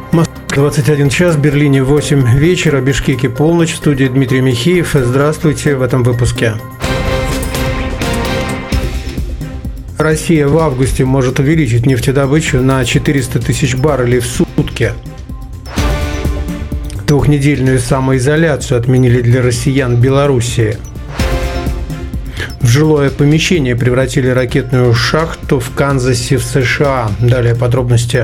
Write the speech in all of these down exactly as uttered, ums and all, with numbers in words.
двадцать один час, в Берлине восемь вечера, Бишкеке полночь, в студии Дмитрий Михеев. Здравствуйте в этом выпуске. Россия в августе может увеличить нефтедобычу на четыреста тысяч баррелей в сутки. Двухнедельную самоизоляцию отменили для россиян в Белоруссии. В жилое помещение превратили ракетную шахту в Канзасе в США. Далее подробности.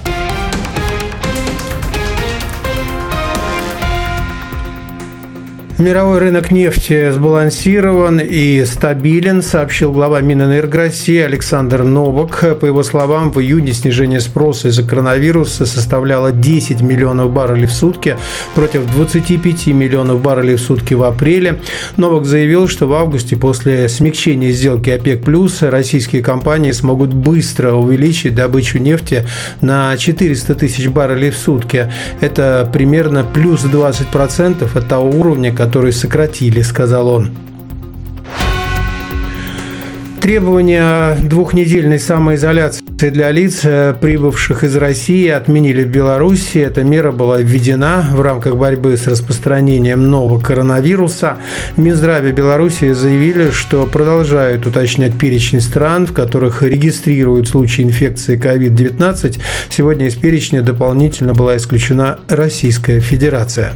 Мировой рынок нефти сбалансирован и стабилен, сообщил глава Минэнерго России Александр Новак. По его словам, в июне снижение спроса из-за коронавируса составляло десять миллионов баррелей в сутки против двадцати пяти миллионов баррелей в сутки в апреле. Новак заявил, что в августе после смягчения сделки ОПЕК+, российские компании смогут быстро увеличить добычу нефти на четыреста тысяч баррелей в сутки. Это примерно плюс двадцать процентов от того уровня, который которые сократили, сказал он. Требования двухнедельной самоизоляции для лиц, прибывших из России, отменили в Беларуси. Эта мера была введена в рамках борьбы с распространением нового коронавируса. В Минздраве Беларуси заявили, что продолжают уточнять перечень стран, в которых регистрируют случаи инфекции ковид девятнадцать. Сегодня из перечня дополнительно была исключена Российская Федерация.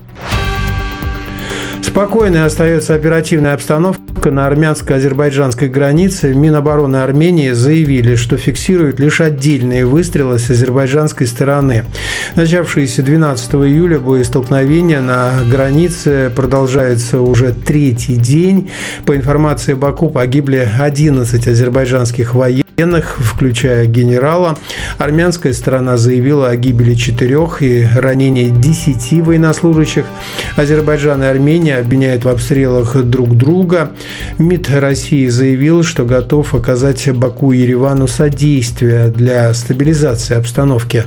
Спокойной остается оперативная обстановка на армянско-азербайджанской границе. В Минобороны Армении заявили, что фиксируют лишь отдельные выстрелы с азербайджанской стороны. Начавшиеся двенадцатого июля боестолкновения на границе продолжаются уже третий день. По информации Баку, погибли одиннадцать азербайджанских военных, включая генерала. Армянская сторона заявила о гибели четырех и ранении десяти военнослужащих. Азербайджан и Армения обвиняют в обстрелах друг друга. МИД России заявил, что готов оказать Баку и Еревану содействие для стабилизации обстановки.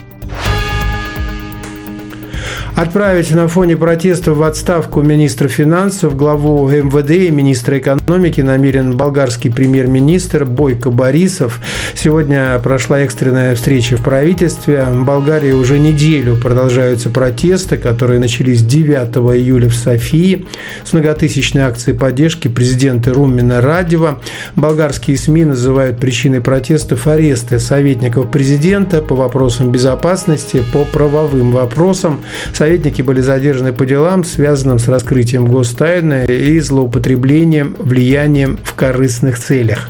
Отправить на фоне протестов в отставку министра финансов, главу эм вэ дэ и министра экономики намерен болгарский премьер-министр Бойко Борисов. Сегодня прошла экстренная встреча в правительстве. В Болгарии уже неделю продолжаются протесты, которые начались девятого июля в Софии с многотысячной акцией поддержки президента Румена Радева. Болгарские СМИ называют причиной протестов аресты советников президента по вопросам безопасности, по правовым вопросам. Советники были задержаны по делам, связанным с раскрытием гостайны и злоупотреблением влиянием в корыстных целях.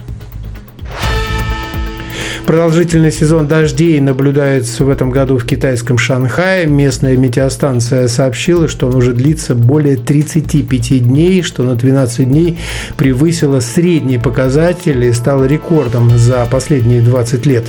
Продолжительный сезон дождей наблюдается в этом году в китайском Шанхае. Местная метеостанция сообщила, что он уже длится более тридцати пяти дней, что на двенадцать дней превысило средний показатель и стало рекордом за последние двадцать лет.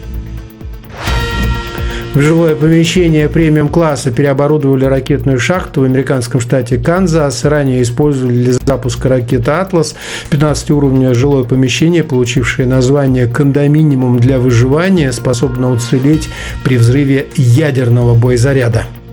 В жилое помещение премиум-класса переоборудовали ракетную шахту в американском штате Канзас. Ранее использовали для запуска ракеты «Атлас». пятнадцатиуровневое жилое помещение, получившее название «Кондоминиум для выживания», способно уцелеть при взрыве ядерного боезаряда.